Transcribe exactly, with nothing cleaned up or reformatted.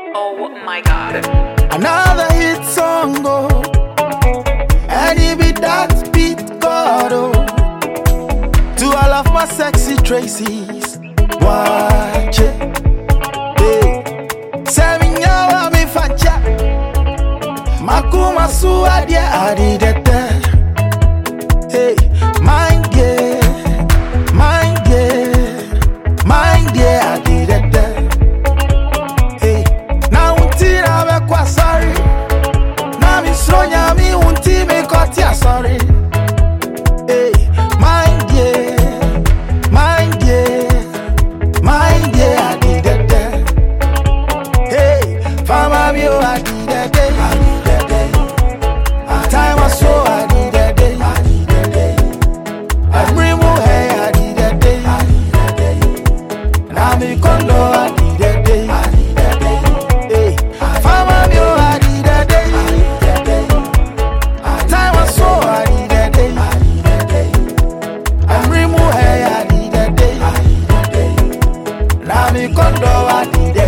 Oh my god. Another hit song, oh, and it be that beat God, oh. To all of my sexy Tracy's, watch it. Hey, seven yawa mi facha, makuma suadia adidete. Hey, mind yeah, mind yeah, mind yeah adidete. Hey, na untira me kwa sorry, na mi sonya mi unti me kotia sorry. Hey, mind yeah, mind yeah, mind yeah adidete. Hey, fama mi o adidete, adidete. Time was so adidete, adidete. Abrimu hey adidete, adidete. Na mi kondo adidete, adidete. Hey, fama mi o adidete, adidete. Time was so adidete, adidete. Abrimu hey adidete, adidete. Na mi kondo adidete.